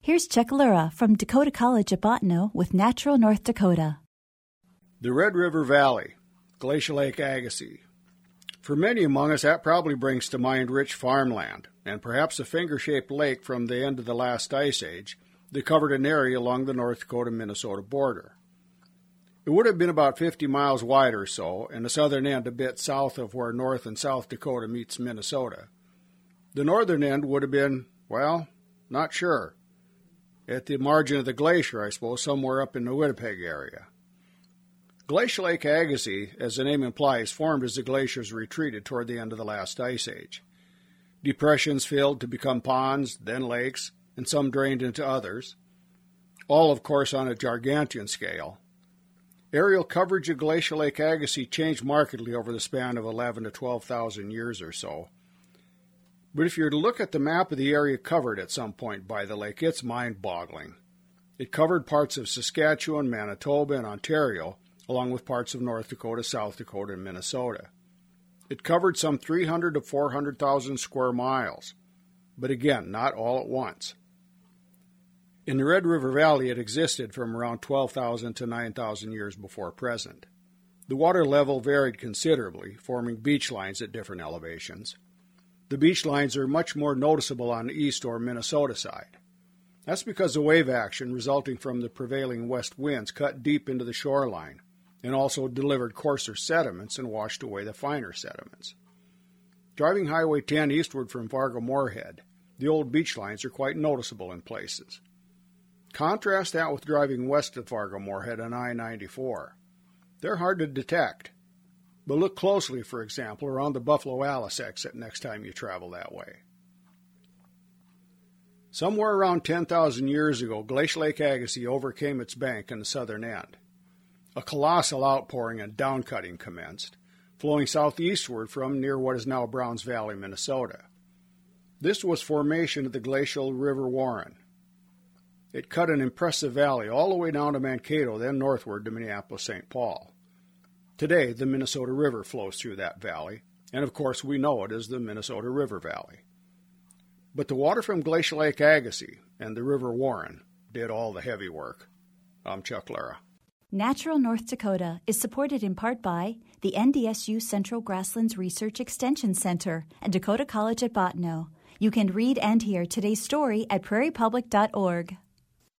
Here's Chuck Lura from Dakota College at Bottineau with Natural North Dakota. The Red River Valley, Glacial Lake Agassiz. For many among us, that probably brings to mind rich farmland, and perhaps a finger-shaped lake from the end of the last ice age that covered an area along the North Dakota-Minnesota border. It would have been about 50 miles wide or so, and the southern end a bit south of where North and South Dakota meets Minnesota. The northern end would have been, well, not sure. At the margin of the glacier, I suppose, somewhere up in the Winnipeg area. Glacial Lake Agassiz, as the name implies, formed as the glaciers retreated toward the end of the last ice age. Depressions filled to become ponds, then lakes, and some drained into others, all, of course, on a gargantuan scale. Aerial coverage of Glacial Lake Agassiz changed markedly over the span of 11,000 to 12,000 years or so. But if you're to look at the map of the area covered at some point by the lake, it's mind-boggling. It covered parts of Saskatchewan, Manitoba, and Ontario, along with parts of North Dakota, South Dakota, and Minnesota. It covered some 300 to 400,000 square miles, but again, not all at once. In the Red River Valley, it existed from around 12,000 to 9,000 years before present. The water level varied considerably, forming beach lines at different elevations. The beach lines are much more noticeable on the east or Minnesota side. That's because the wave action resulting from the prevailing west winds cut deep into the shoreline and also delivered coarser sediments and washed away the finer sediments. Driving Highway 10 eastward from Fargo-Moorhead, the old beach lines are quite noticeable in places. Contrast that with driving west of Fargo-Moorhead on I-94. They're hard to detect, but look closely, for example, around the Buffalo Alice exit next time you travel that way. Somewhere around 10,000 years ago, Glacial Lake Agassiz overcame its bank in the southern end. A colossal outpouring and downcutting commenced, flowing southeastward from near what is now Browns Valley, Minnesota. This was formation of the glacial River Warren. It cut an impressive valley all the way down to Mankato, then northward to Minneapolis-St. Paul. Today, the Minnesota River flows through that valley, and of course we know it as the Minnesota River Valley. But the water from Glacial Lake Agassiz and the River Warren did all the heavy work. I'm Chuck Lura. Natural North Dakota is supported in part by the NDSU Central Grasslands Research Extension Center and Dakota College at Bottineau. You can read and hear today's story at prairiepublic.org.